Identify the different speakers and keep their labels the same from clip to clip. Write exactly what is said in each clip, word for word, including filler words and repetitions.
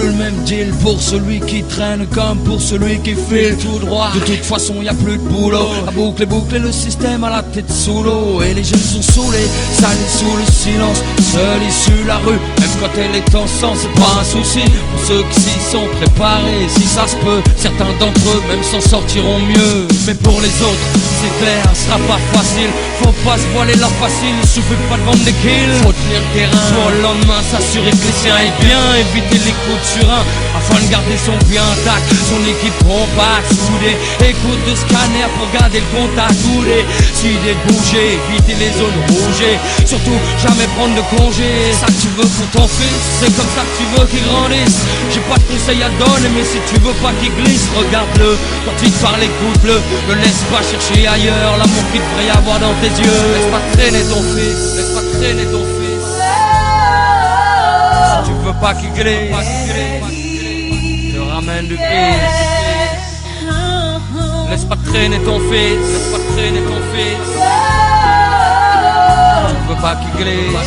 Speaker 1: plus le même deal pour celui qui traîne comme pour celui qui file tout droit. De toute façon y a plus de boulot, à boucler boucler le système à la tête sous l'eau. Et les jeunes sont saoulés, salis sous le silence, seule issue la rue, même quand elle est en sang, c'est pas un souci pour ceux qui s'y sont préparés. Si ça se peut, certains d'entre eux même s'en sortiront mieux. Mais pour les autres, c'est clair, ce sera pas facile. Faut pas se voiler la facile, suffit pas de vendre des kills. Faut tenir le terrain, pour le lendemain s'assurer que les siens aient bien, éviter les coups de surin afin de garder son pied intact. Son équipe compacte, soudée, écoute de scanner pour garder le contact soudé. Si idée de bouger, éviter les zones rouges, surtout jamais prendre de congé. Ça que tu veux pour ton fils, c'est comme ça que tu veux qu'il grandisse. J'ai pas de conseils à donner, mais si tu veux pas qu'il glisse, regarde-le, quand il te parle écoute-le. Ne laisse pas chercher ailleurs l'amour qu'il devrait y avoir dans tes yeux. Laisse pas traîner ton fils, laisse pas traîner ton fils. Si tu veux pas qu'il glisse, te ramène du fils. Laisse pas traîner ton fils, laisse pas traîner ton fils. Tu veux pas qu'il glisse.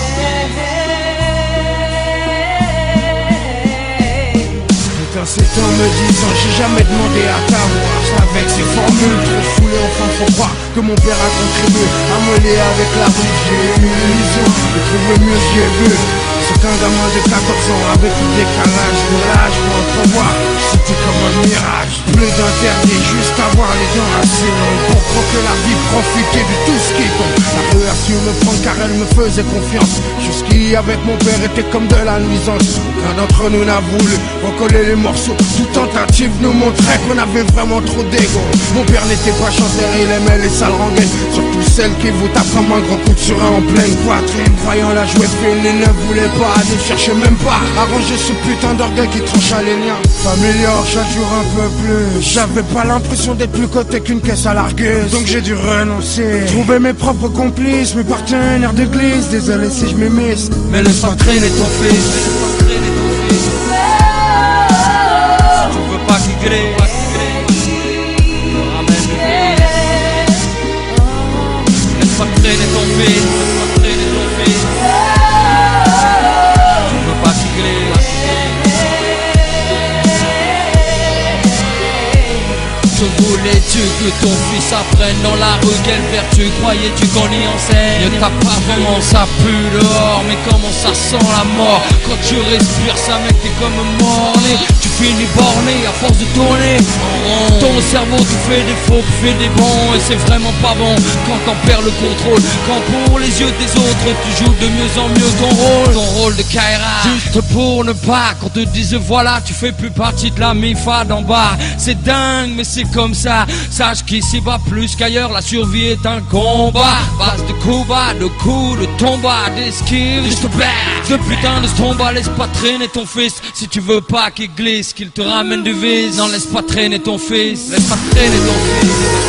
Speaker 2: Ces temps me disant j'ai jamais demandé à t'avoir. Avec ces formules trop foulées, enfin faut croire que mon père a contribué à me lier avec la rue. J'ai eu une illusion de trouver mieux, j'ai vu. C'est qu'un gamin de quatorze ans avec le décalage de l'âge pour entrevoir, c'était comme un mirage. Plus d'interdit, juste avoir les dents assez longues pour croquer la vie, profiter de tout ce qui tombe. La rue a su me prendre car elle me faisait confiance. Jusqu'y avec mon père était comme de la nuisance. Aucun d'entre nous n'a voulu recoller les morceaux. Toute tentative nous montrait qu'on avait vraiment trop d'ego. Mon père n'était pas chanteur, il aimait les sales rengaines, surtout celles qui vous tapent comme un gros coup de surin en pleine poitrine. Croyant la jouer fine, il ne voulait pas, ne cherchait même pas à ranger ce putain d'orgueil qui trancha les liens familiaux chaque jour un peu plus. J'avais pas l'impression d'être plus coté qu'une caisse à largueuse, donc j'ai dû renoncer, trouver mes propres complices, mes partenaires d'église. Désolé si je m'émisse,
Speaker 1: mais laisse pas traîner ton fils, laisse pas traîner ton fils. Si tu veux pas qu'il glisse, te ramène du fils. Laisse pas traîner ton fils, laisse pas traîner ton fils. Tu veux pas qu'il glisse. Je voulais-tu que ton fils apprenne dans la rue quelle vertu croyais-tu qu'on y enseigne? Ne tape pas vraiment, ça pue dehors, mais comment ça sent la mort? Quand tu respires ça mec t'es comme morné. Tu finis borné à force de tourner en rond. Ton cerveau te fait des faux, fait des bons. Et c'est vraiment pas bon quand t'en perds le contrôle. Quand pour les yeux des autres tu joues de mieux en mieux ton rôle. Ton rôle de Kaira, juste pour ne pas qu'on te dise voilà tu fais plus partie de la mifa d'en bas. C'est dingue mais c'est comme ça. Sache qu'ici bas plus qu'ailleurs la survie est un combat. Base de coups bas, de coups, de tombas, d'esquives, juste back. Ce putain de tomba, laisse pas traîner ton fils. Si tu veux pas qu'il glisse, qu'il te ramène du vice. Non laisse pas traîner ton fils, laisse pas traîner ton fils.